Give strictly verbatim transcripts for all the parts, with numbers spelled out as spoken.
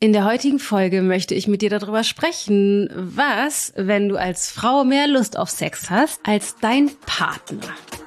In der heutigen Folge möchte ich mit dir darüber sprechen, was, wenn du als Frau mehr Lust auf Sex hast als dein Partner.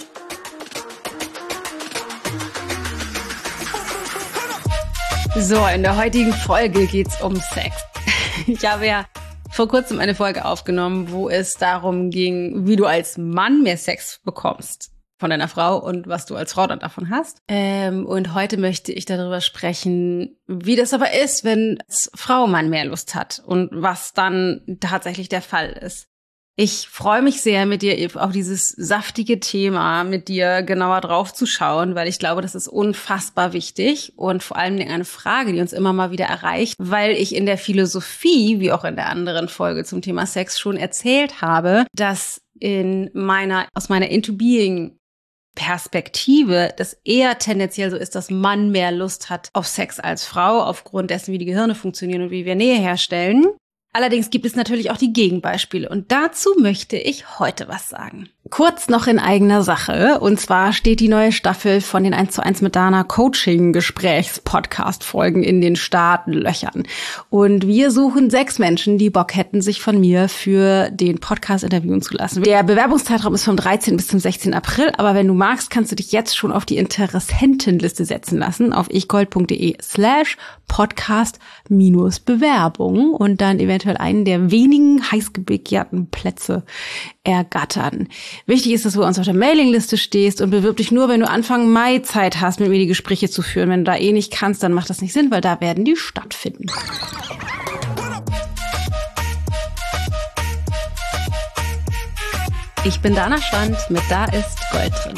So, in der heutigen Folge geht's um Sex. Ich habe ja vor kurzem eine Folge aufgenommen, wo es darum ging, wie du als Mann mehr Sex bekommst von deiner Frau und was du als Frau dann davon hast. Ähm, und heute möchte ich darüber sprechen, wie das aber ist, wenn als Frau man mehr Lust hat und was dann tatsächlich der Fall ist. Ich freue mich sehr, mit dir auf dieses saftige Thema, mit dir genauer drauf zu schauen, weil ich glaube, das ist unfassbar wichtig und vor allem eine Frage, die uns immer mal wieder erreicht, weil ich in der Philosophie, wie auch in der anderen Folge zum Thema Sex schon erzählt habe, dass in meiner, aus meiner Into Being Perspektive, das eher tendenziell so ist, dass Mann mehr Lust hat auf Sex als Frau, aufgrund dessen, wie die Gehirne funktionieren und wie wir Nähe herstellen. Allerdings gibt es natürlich auch die Gegenbeispiele und dazu möchte ich heute was sagen. Kurz noch in eigener Sache, und zwar steht die neue Staffel von den eins zu eins mit Dana Coaching-Gesprächs-Podcast-Folgen in den Startlöchern. Und wir suchen sechs Menschen, die Bock hätten, sich von mir für den Podcast interviewen zu lassen. Der Bewerbungszeitraum ist vom dreizehnten bis zum sechzehnten April, aber wenn du magst, kannst du dich jetzt schon auf die Interessentenliste setzen lassen auf ichgold.de slash podcast minus Bewerbung und dann eventuell einen der wenigen heiß begehrten Plätze ergattern. Wichtig ist, dass du bei uns auf der Mailingliste stehst und bewirb dich nur, wenn du Anfang Mai Zeit hast, mit mir die Gespräche zu führen. Wenn du da eh nicht kannst, dann macht das nicht Sinn, weil da werden die stattfinden. Ich bin Dana Schwand mit Da ist Gold drin.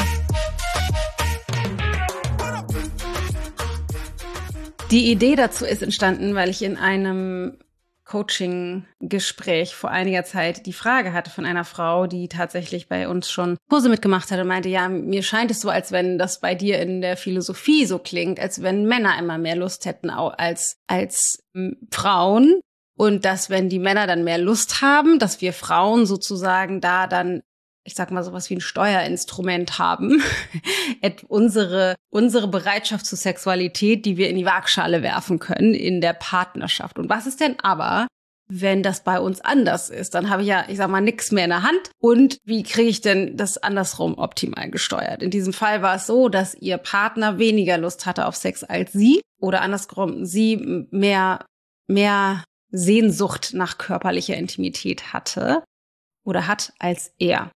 Die Idee dazu ist entstanden, weil ich in einem Coaching-Gespräch vor einiger Zeit die Frage hatte von einer Frau, die tatsächlich bei uns schon Kurse mitgemacht hat und meinte, ja, mir scheint es so, als wenn das bei dir in der Philosophie so klingt, als wenn Männer immer mehr Lust hätten als, als ähm, Frauen und dass, wenn die Männer dann mehr Lust haben, dass wir Frauen sozusagen da dann, ich sag mal, sowas wie ein Steuerinstrument haben, unsere, unsere Bereitschaft zur Sexualität, die wir in die Waagschale werfen können in der Partnerschaft. Und was ist denn aber, wenn das bei uns anders ist? Dann habe ich ja, ich sag mal, nichts mehr in der Hand. Und wie kriege ich denn das andersrum optimal gesteuert? In diesem Fall war es so, dass ihr Partner weniger Lust hatte auf Sex als sie oder andersrum, sie mehr, mehr Sehnsucht nach körperlicher Intimität hatte oder hat als er.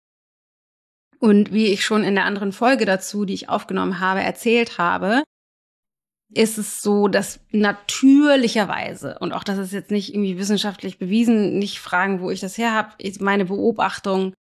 Und wie ich schon in der anderen Folge dazu, die ich aufgenommen habe, erzählt habe, ist es so, dass natürlicherweise, und auch das ist jetzt nicht irgendwie wissenschaftlich bewiesen, nicht fragen, wo ich das her habe, meine Beobachtung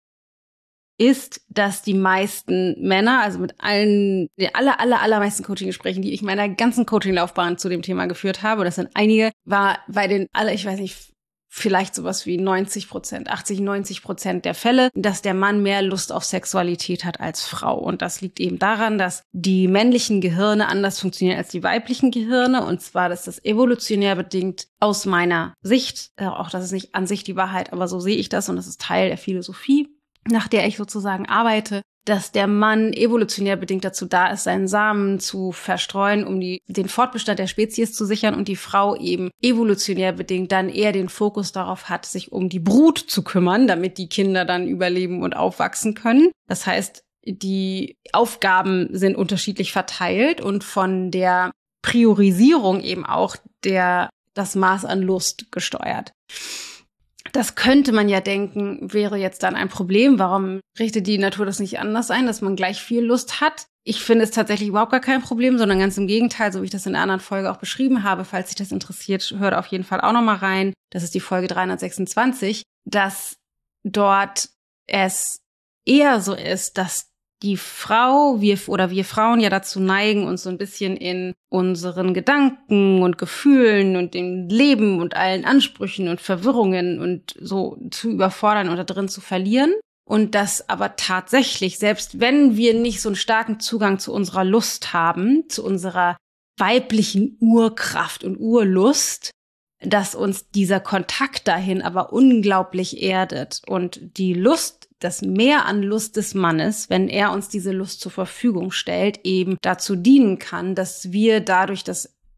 ist, dass die meisten Männer, also mit allen, die aller, aller, allermeisten Coaching-Gesprächen, die ich meiner ganzen Coaching-Laufbahn zu dem Thema geführt habe, und das sind einige, war bei den alle, ich weiß nicht, vielleicht sowas wie neunzig Prozent, achtzig, neunzig Prozent der Fälle, dass der Mann mehr Lust auf Sexualität hat als Frau. Und das liegt eben daran, dass die männlichen Gehirne anders funktionieren als die weiblichen Gehirne. Und zwar, dass das evolutionär bedingt aus meiner Sicht, äh, auch das ist nicht an sich die Wahrheit, aber so sehe ich das und das ist Teil der Philosophie, nach der ich sozusagen arbeite, dass der Mann evolutionär bedingt dazu da ist, seinen Samen zu verstreuen, um die, den Fortbestand der Spezies zu sichern, und die Frau eben evolutionär bedingt dann eher den Fokus darauf hat, sich um die Brut zu kümmern, damit die Kinder dann überleben und aufwachsen können. Das heißt, die Aufgaben sind unterschiedlich verteilt und von der Priorisierung eben auch der, das Maß an Lust gesteuert. Das könnte man ja denken, wäre jetzt dann ein Problem. Warum richtet die Natur das nicht anders ein, dass man gleich viel Lust hat? Ich finde es tatsächlich überhaupt gar kein Problem, sondern ganz im Gegenteil, so wie ich das in der anderen Folge auch beschrieben habe. Falls dich das interessiert, hört auf jeden Fall auch noch mal rein. Das ist die Folge dreihundertsechsundzwanzig, dass dort es eher so ist, dass die Frau, wir oder wir Frauen ja dazu neigen, uns so ein bisschen in unseren Gedanken und Gefühlen und dem Leben und allen Ansprüchen und Verwirrungen und so zu überfordern oder drin zu verlieren. Und dass aber tatsächlich, selbst wenn wir nicht so einen starken Zugang zu unserer Lust haben, zu unserer weiblichen Urkraft und Urlust, dass uns dieser Kontakt dahin aber unglaublich erdet und die Lust, das Mehr an Lust des Mannes, wenn er uns diese Lust zur Verfügung stellt, eben dazu dienen kann, dass wir dadurch, dass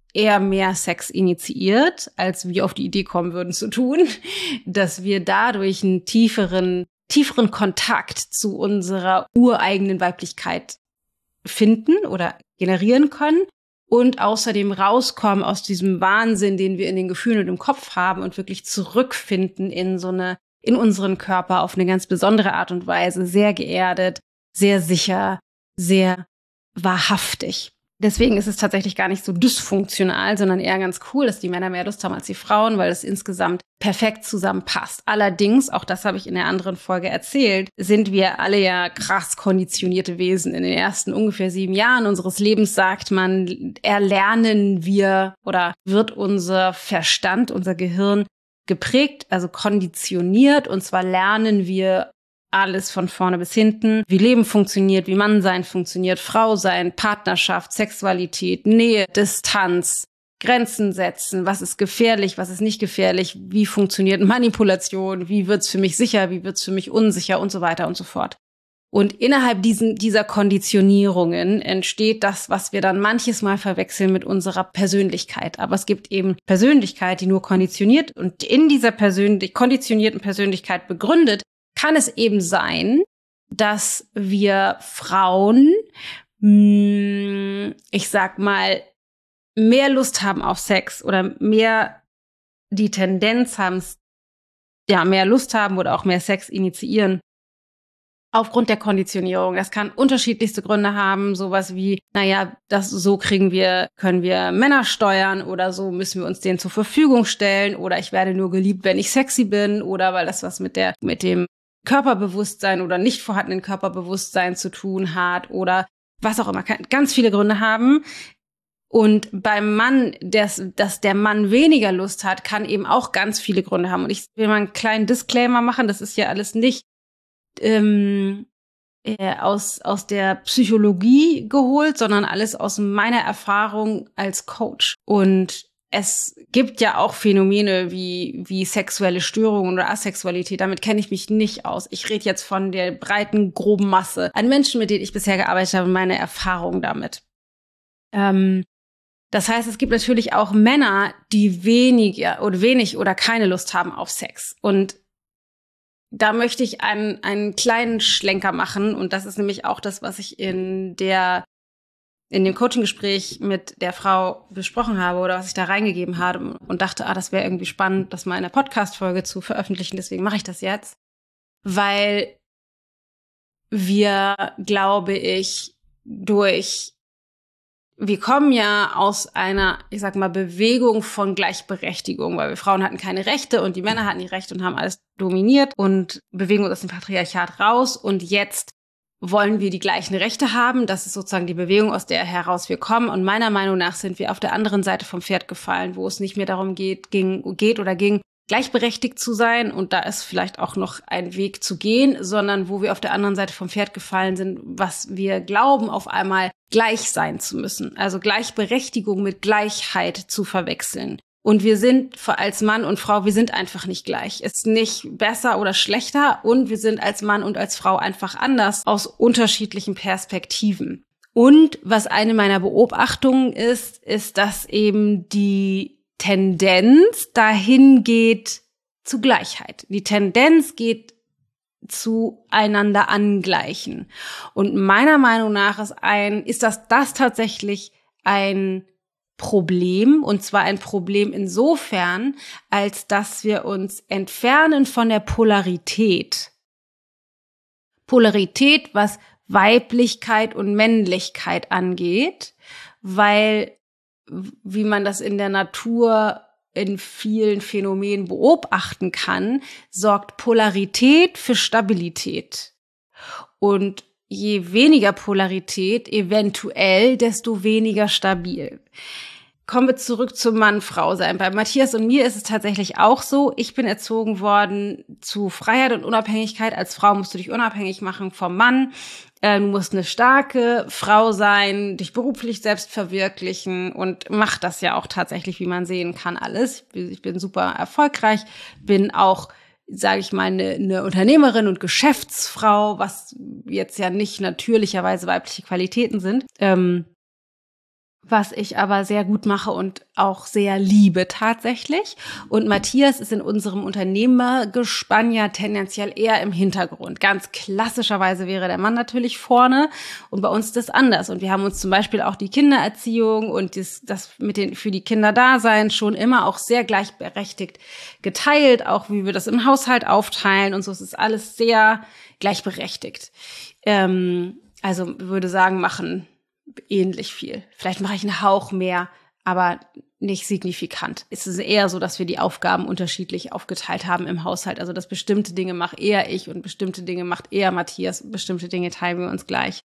eher mehr Sex initiiert, als wir auf die Idee kommen würden zu tun, dass wir dadurch einen tieferen, tieferen Kontakt zu unserer ureigenen Weiblichkeit finden oder generieren können und außerdem rauskommen aus diesem Wahnsinn, den wir in den Gefühlen und im Kopf haben und wirklich zurückfinden in so eine, in unseren Körper auf eine ganz besondere Art und Weise, sehr geerdet, sehr sicher, sehr wahrhaftig. Deswegen ist es tatsächlich gar nicht so dysfunktional, sondern eher ganz cool, dass die Männer mehr Lust haben als die Frauen, weil es insgesamt perfekt zusammenpasst. Allerdings, auch das habe ich in der anderen Folge erzählt, sind wir alle ja krass konditionierte Wesen. In den ersten ungefähr sieben Jahren unseres Lebens, sagt man, erlernen wir oder wird unser Verstand, unser Gehirn geprägt, also konditioniert. Und zwar lernen wir alles von vorne bis hinten, wie Leben funktioniert, wie Mannsein funktioniert, Frau sein, Partnerschaft, Sexualität, Nähe, Distanz, Grenzen setzen, was ist gefährlich, was ist nicht gefährlich, wie funktioniert Manipulation, wie wird's für mich sicher, wie wird's für mich unsicher und so weiter und so fort. Und innerhalb diesen, dieser Konditionierungen entsteht das, was wir dann manches Mal verwechseln mit unserer Persönlichkeit. Aber es gibt eben Persönlichkeit, die nur konditioniert und in dieser persönlich konditionierten Persönlichkeit begründet, kann es eben sein, dass wir Frauen, ich sag mal, mehr Lust haben auf Sex oder mehr die Tendenz haben, ja, mehr Lust haben oder auch mehr Sex initiieren. Aufgrund der Konditionierung. Das kann unterschiedlichste Gründe haben, sowas wie, naja, das, so kriegen wir, können wir Männer steuern oder so müssen wir uns denen zur Verfügung stellen oder ich werde nur geliebt, wenn ich sexy bin oder weil das was mit der, mit dem Körperbewusstsein oder nicht vorhandenen Körperbewusstsein zu tun hat oder was auch immer, kann ganz viele Gründe haben. Und beim Mann, dass, dass der Mann weniger Lust hat, kann eben auch ganz viele Gründe haben. Und ich will mal einen kleinen Disclaimer machen, das ist ja alles nicht ähm, äh, aus, aus der Psychologie geholt, sondern alles aus meiner Erfahrung als Coach. Und es gibt ja auch Phänomene wie, wie sexuelle Störungen oder Asexualität. Damit kenne ich mich nicht aus. Ich rede jetzt von der breiten, groben Masse an Menschen, mit denen ich bisher gearbeitet habe, meine Erfahrung damit. Ähm, das heißt, es gibt natürlich auch Männer, die weniger oder wenig oder keine Lust haben auf Sex. Und da möchte ich einen, einen kleinen Schlenker machen. Und das ist nämlich auch das, was ich in der in dem Coaching-Gespräch mit der Frau besprochen habe oder was ich da reingegeben habe und dachte, ah, das wäre irgendwie spannend, das mal in der Podcast-Folge zu veröffentlichen. Deswegen mache ich das jetzt. Weil wir, glaube ich, durch, wir kommen ja aus einer, ich sag mal, Bewegung von Gleichberechtigung, weil wir Frauen hatten keine Rechte und die Männer hatten die Rechte und haben alles dominiert und bewegen uns aus dem Patriarchat raus und jetzt wollen wir die gleichen Rechte haben. Das ist sozusagen die Bewegung, aus der heraus wir kommen. Und meiner Meinung nach sind wir auf der anderen Seite vom Pferd gefallen, wo es nicht mehr darum geht, ging, geht oder ging, gleichberechtigt zu sein. Und da ist vielleicht auch noch ein Weg zu gehen, sondern wo wir auf der anderen Seite vom Pferd gefallen sind, was wir glauben, auf einmal gleich sein zu müssen. Also Gleichberechtigung mit Gleichheit zu verwechseln. Und wir sind als Mann und Frau, wir sind einfach nicht gleich. Ist nicht besser oder schlechter und wir sind als Mann und als Frau einfach anders aus unterschiedlichen Perspektiven. Und was eine meiner Beobachtungen ist, ist, dass eben die Tendenz dahin geht zu Gleichheit. Die Tendenz geht zu einander angleichen. Und meiner Meinung nach ist ein, ist das, das tatsächlich ein Problem, und zwar ein Problem insofern, als dass wir uns entfernen von der Polarität. Polarität, was Weiblichkeit und Männlichkeit angeht, weil, wie man das in der Natur in vielen Phänomenen beobachten kann, sorgt Polarität für Stabilität. Und je weniger Polarität, eventuell, desto weniger stabil. Kommen wir zurück zum Mann-Frau-Sein. Bei Matthias und mir ist es tatsächlich auch so. Ich bin erzogen worden zu Freiheit und Unabhängigkeit. Als Frau musst du dich unabhängig machen vom Mann. Du musst eine starke Frau sein, dich beruflich selbst verwirklichen und mach das ja auch tatsächlich, wie man sehen kann, alles. Ich bin super erfolgreich, bin auch, sage ich mal, eine, eine Unternehmerin und Geschäftsfrau, was jetzt ja nicht natürlicherweise weibliche Qualitäten sind. Ähm, was ich aber sehr gut mache und auch sehr liebe tatsächlich. Und Matthias ist in unserem Unternehmergespann ja tendenziell eher im Hintergrund. Ganz klassischerweise wäre der Mann natürlich vorne und bei uns ist das anders. Und wir haben uns zum Beispiel auch die Kindererziehung und das, das mit den für die Kinder Dasein schon immer auch sehr gleichberechtigt geteilt, auch wie wir das im Haushalt aufteilen und so. Es ist alles sehr gleichberechtigt. Ähm, also ich würde sagen, machen ähnlich viel. Vielleicht mache ich einen Hauch mehr, aber nicht signifikant. Es ist eher so, dass wir die Aufgaben unterschiedlich aufgeteilt haben im Haushalt. Also, dass bestimmte Dinge mache eher ich und bestimmte Dinge macht eher Matthias. Bestimmte Dinge teilen wir uns gleich.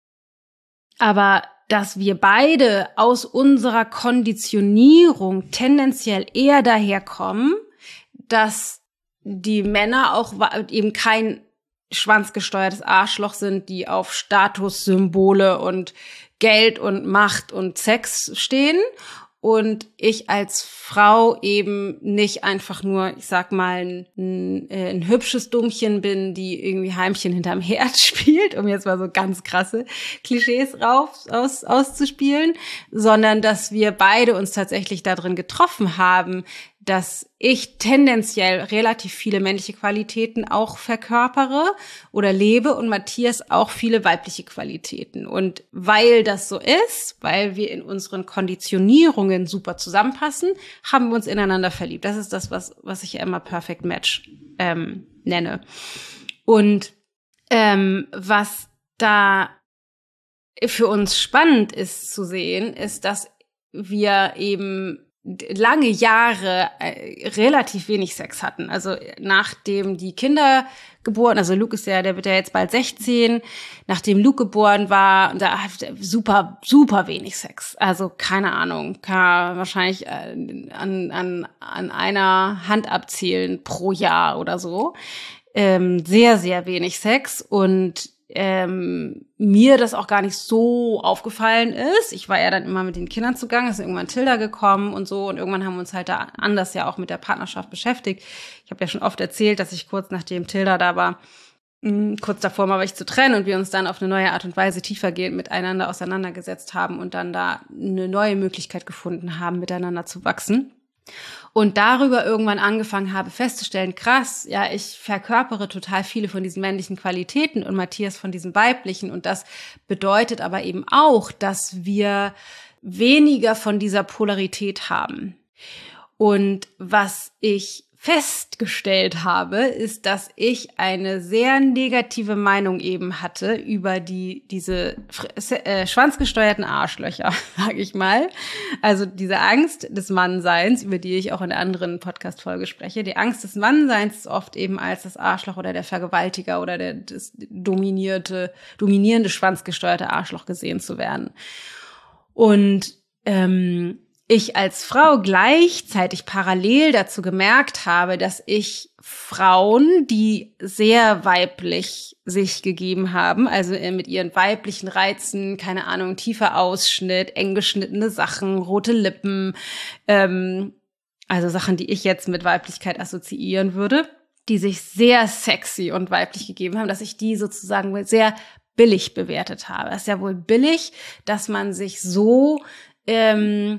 Aber dass wir beide aus unserer Konditionierung tendenziell eher daherkommen, dass die Männer auch eben kein schwanzgesteuertes Arschloch sind, die auf Statussymbole und Geld und Macht und Sex stehen und ich als Frau eben nicht einfach nur, ich sag mal, ein, ein hübsches Dummchen bin, die irgendwie Heimchen hinterm Herd spielt, um jetzt mal so ganz krasse Klischees rauf, aus, auszuspielen, sondern dass wir beide uns tatsächlich darin getroffen haben, dass ich tendenziell relativ viele männliche Qualitäten auch verkörpere oder lebe und Matthias auch viele weibliche Qualitäten. Und weil das so ist, weil wir in unseren Konditionierungen super zusammenpassen, haben wir uns ineinander verliebt. Das ist das, was, was ich ja immer Perfect Match ähm, nenne. Und ähm, was da für uns spannend ist zu sehen, ist, dass wir eben lange Jahre äh, relativ wenig Sex hatten. Also nachdem die Kinder geboren, also Luke ist ja, der wird ja jetzt bald sechzehn, nachdem Luke geboren war, da hat er super, super wenig Sex. Also keine Ahnung, kann wahrscheinlich äh, an, an, an einer Hand abzählen pro Jahr oder so. Ähm, sehr, sehr wenig Sex und ähm, mir das auch gar nicht so aufgefallen ist. Ich war ja dann immer mit den Kindern zugange, ist irgendwann Tilda gekommen und so und irgendwann haben wir uns halt da anders ja auch mit der Partnerschaft beschäftigt. Ich habe ja schon oft erzählt, dass ich kurz nachdem Tilda da war, mh, kurz davor mal ich zu trennen und wir uns dann auf eine neue Art und Weise tiefergehend miteinander auseinandergesetzt haben und dann da eine neue Möglichkeit gefunden haben, miteinander zu wachsen. Und darüber irgendwann angefangen habe festzustellen, krass, ja, ich verkörpere total viele von diesen männlichen Qualitäten und Matthias von diesen weiblichen. Und das bedeutet aber eben auch, dass wir weniger von dieser Polarität haben. Und was ich festgestellt habe, ist, dass ich eine sehr negative Meinung eben hatte über die diese äh, schwanzgesteuerten Arschlöcher, sage ich mal. Also diese Angst des Mannseins, über die ich auch in der anderen Podcast-Folge spreche. Die Angst des Mannseins ist oft eben als das Arschloch oder der Vergewaltiger oder der, das dominierte, dominierende schwanzgesteuerte Arschloch gesehen zu werden. Und ähm, ich als Frau gleichzeitig parallel dazu gemerkt habe, dass ich Frauen, die sehr weiblich sich gegeben haben, also mit ihren weiblichen Reizen, keine Ahnung, tiefer Ausschnitt, eng geschnittene Sachen, rote Lippen, ähm, also Sachen, die ich jetzt mit Weiblichkeit assoziieren würde, die sich sehr sexy und weiblich gegeben haben, dass ich die sozusagen sehr billig bewertet habe. Es ist ja wohl billig, dass man sich so ähm,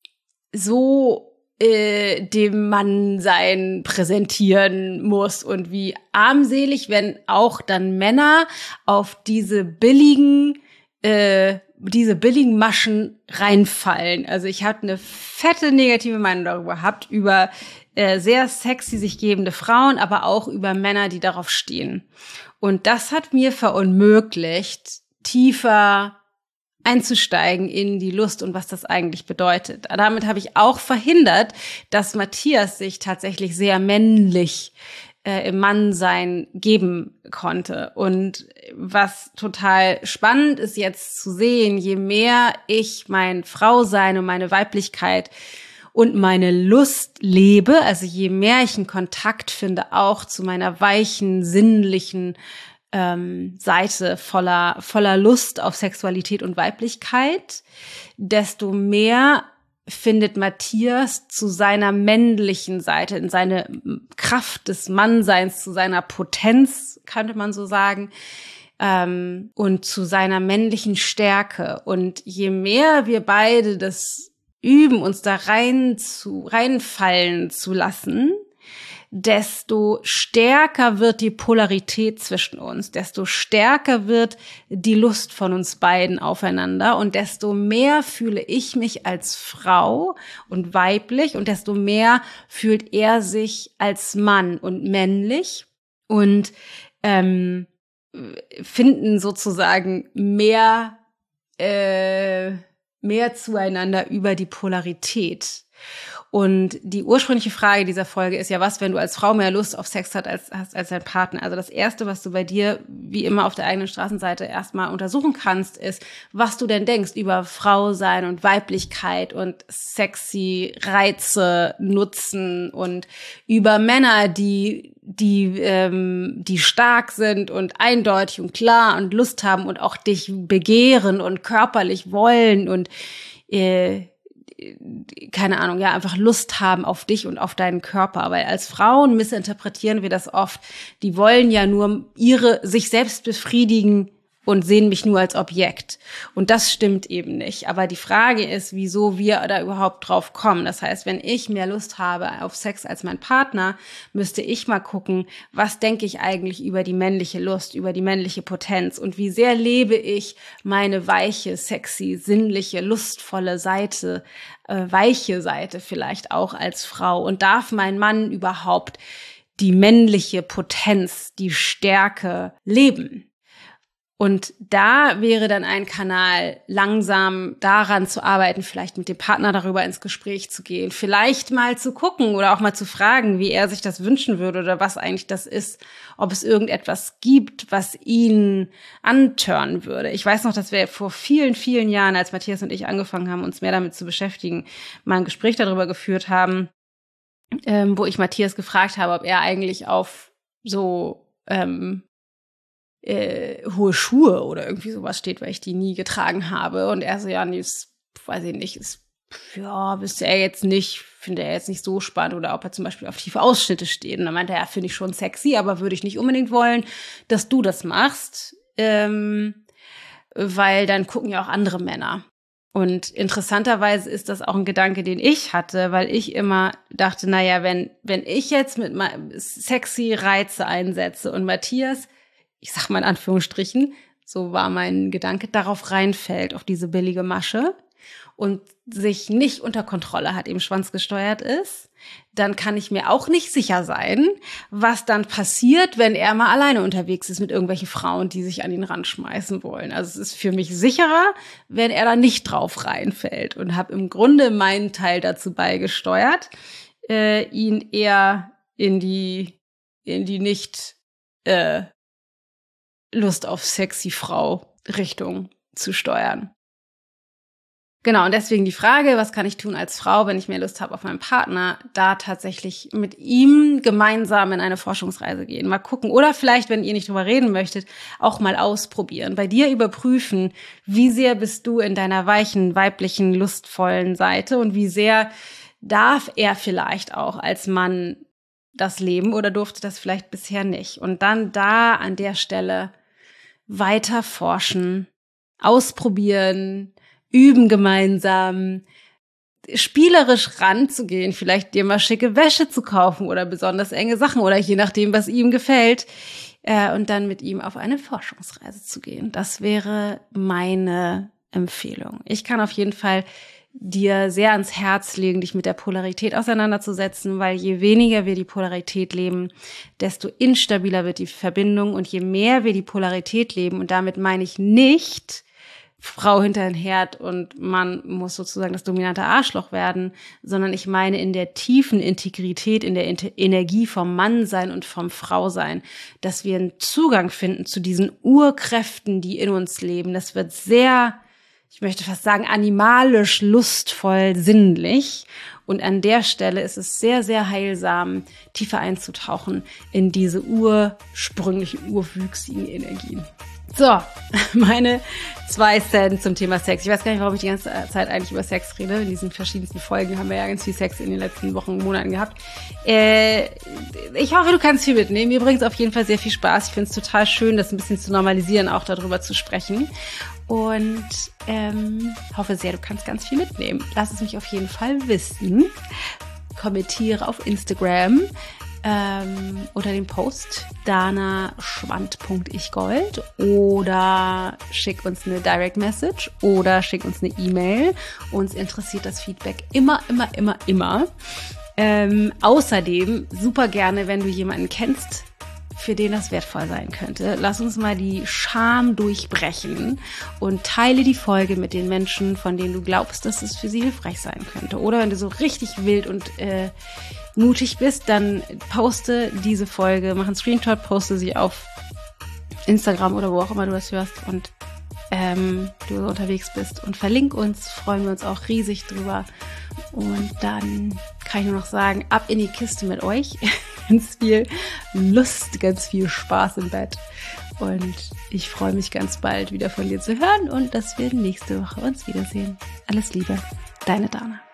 so äh, dem Mannsein präsentieren muss und wie armselig, wenn auch dann Männer auf diese billigen äh, diese billigen Maschen reinfallen. Also ich habe eine fette negative Meinung darüber gehabt, über äh, sehr sexy sich gebende Frauen, aber auch über Männer, die darauf stehen. Und das hat mir verunmöglicht, tiefer einzusteigen in die Lust und was das eigentlich bedeutet. Damit habe ich auch verhindert, dass Matthias sich tatsächlich sehr männlich äh, im Mannsein geben konnte. Und was total spannend ist jetzt zu sehen, je mehr ich mein Frausein und meine Weiblichkeit und meine Lust lebe, also je mehr ich einen Kontakt finde, auch zu meiner weichen, sinnlichen Ähm, Seite voller voller Lust auf Sexualität und Weiblichkeit, desto mehr findet Matthias zu seiner männlichen Seite, in seine Kraft des Mannseins, zu seiner Potenz, könnte man so sagen, ähm, und zu seiner männlichen Stärke. Und je mehr wir beide das üben, uns da rein zu, reinfallen zu lassen, desto stärker wird die Polarität zwischen uns, desto stärker wird die Lust von uns beiden aufeinander und desto mehr fühle ich mich als Frau und weiblich und desto mehr fühlt er sich als Mann und männlich und ähm, finden sozusagen mehr, äh, mehr zueinander über die Polarität. Und die ursprüngliche Frage dieser Folge ist ja, was, wenn du als Frau mehr Lust auf Sex hast als, hast als dein Partner? Also das Erste, was du bei dir, wie immer auf der eigenen Straßenseite, erstmal untersuchen kannst, ist, was du denn denkst über Frau sein und Weiblichkeit und sexy Reize nutzen und über Männer, die die ähm, die stark sind und eindeutig und klar und Lust haben und auch dich begehren und körperlich wollen und äh, keine Ahnung, ja, einfach Lust haben auf dich und auf deinen Körper. Weil als Frauen missinterpretieren wir das oft. Die wollen ja nur ihre, sich selbst befriedigen und sehen mich nur als Objekt. Und das stimmt eben nicht. Aber die Frage ist, wieso wir da überhaupt drauf kommen. Das heißt, wenn ich mehr Lust habe auf Sex als mein Partner, müsste ich mal gucken, was denke ich eigentlich über die männliche Lust, über die männliche Potenz und wie sehr lebe ich meine weiche, sexy, sinnliche, lustvolle Seite, äh, weiche Seite vielleicht auch als Frau. Und darf mein Mann überhaupt die männliche Potenz, die Stärke leben? Und da wäre dann ein Kanal, langsam daran zu arbeiten, vielleicht mit dem Partner darüber ins Gespräch zu gehen, vielleicht mal zu gucken oder auch mal zu fragen, wie er sich das wünschen würde oder was eigentlich das ist, ob es irgendetwas gibt, was ihn antören würde. Ich weiß noch, dass wir vor vielen, vielen Jahren, als Matthias und ich angefangen haben, uns mehr damit zu beschäftigen, mal ein Gespräch darüber geführt haben, ähm, wo ich Matthias gefragt habe, ob er eigentlich auf so ähm, Äh, hohe Schuhe oder irgendwie sowas steht, weil ich die nie getragen habe. Und er so, ja, nee, ist, weiß ich nicht, ist, ja, wüsste er jetzt nicht, finde er jetzt nicht so spannend. Oder ob er zum Beispiel auf tiefe Ausschnitte steht. Und dann meinte er, ja, finde ich schon sexy, aber würde ich nicht unbedingt wollen, dass du das machst, ähm, weil dann gucken ja auch andere Männer. Und interessanterweise ist das auch ein Gedanke, den ich hatte, weil ich immer dachte, naja, wenn, wenn ich jetzt mit sexy Reize einsetze und Matthias, ich sag mal in Anführungsstrichen, so war mein Gedanke, darauf reinfällt, auf diese billige Masche und sich nicht unter Kontrolle hat, eben schwanzgesteuert ist, dann kann ich mir auch nicht sicher sein, was dann passiert, wenn er mal alleine unterwegs ist mit irgendwelchen Frauen, die sich an ihn ranschmeißen wollen. Also es ist für mich sicherer, wenn er da nicht drauf reinfällt und habe im Grunde meinen Teil dazu beigesteuert, äh, ihn eher in die, in die nicht äh, Lust auf sexy Frau Richtung zu steuern. Genau, und deswegen die Frage, was kann ich tun als Frau, wenn ich mehr Lust habe auf meinen Partner, da tatsächlich mit ihm gemeinsam in eine Forschungsreise gehen, mal gucken oder vielleicht, wenn ihr nicht drüber reden möchtet, auch mal ausprobieren, bei dir überprüfen, wie sehr bist du in deiner weichen, weiblichen, lustvollen Seite und wie sehr darf er vielleicht auch als Mann das leben oder durfte das vielleicht bisher nicht. Und dann da an der Stelle weiter forschen, ausprobieren, üben gemeinsam, spielerisch ranzugehen, vielleicht dir mal schicke Wäsche zu kaufen oder besonders enge Sachen oder je nachdem, was ihm gefällt, äh, und dann mit ihm auf eine Forschungsreise zu gehen. Das wäre meine Empfehlung. Ich kann auf jeden Fall dir sehr ans Herz legen, dich mit der Polarität auseinanderzusetzen, weil je weniger wir die Polarität leben, desto instabiler wird die Verbindung und je mehr wir die Polarität leben, und damit meine ich nicht Frau hinter den Herd und Mann muss sozusagen das dominante Arschloch werden, sondern ich meine in der tiefen Integrität, in der Inter- Energie vom Mannsein und vom Frausein, dass wir einen Zugang finden zu diesen Urkräften, die in uns leben. Das wird sehr, ich möchte fast sagen, animalisch, lustvoll, sinnlich. Und an der Stelle ist es sehr, sehr heilsam, tiefer einzutauchen in diese ursprünglichen, urwüchsigen Energien. So, meine zwei Cent zum Thema Sex. Ich weiß gar nicht, warum ich die ganze Zeit eigentlich über Sex rede. In diesen verschiedensten Folgen haben wir ja ganz viel Sex in den letzten Wochen und Monaten gehabt. Äh, ich hoffe, du kannst viel mitnehmen. Mir bringt es auf jeden Fall sehr viel Spaß. Ich finde es total schön, das ein bisschen zu normalisieren, auch darüber zu sprechen. Und ähm, hoffe sehr, du kannst ganz viel mitnehmen. Lass es mich auf jeden Fall wissen. Kommentiere auf Instagram ähm, unter dem Post dana schwand punkt ichgold oder schick uns eine Direct Message oder schick uns eine E-Mail. Uns interessiert das Feedback immer, immer, immer, immer. Ähm, außerdem super gerne, wenn du jemanden kennst, für den das wertvoll sein könnte. Lass uns mal die Scham durchbrechen und teile die Folge mit den Menschen, von denen du glaubst, dass es für sie hilfreich sein könnte. Oder wenn du so richtig wild und äh, mutig bist, dann poste diese Folge, mach einen Screenshot, poste sie auf Instagram oder wo auch immer du das hörst und ähm, du unterwegs bist und verlink uns, freuen wir uns auch riesig drüber. Und dann kann ich nur noch sagen, ab in die Kiste mit euch. Ganz viel Lust, ganz viel Spaß im Bett. Und ich freue mich ganz bald wieder von dir zu hören und dass wir nächste Woche uns wiedersehen. Alles Liebe, deine Dana.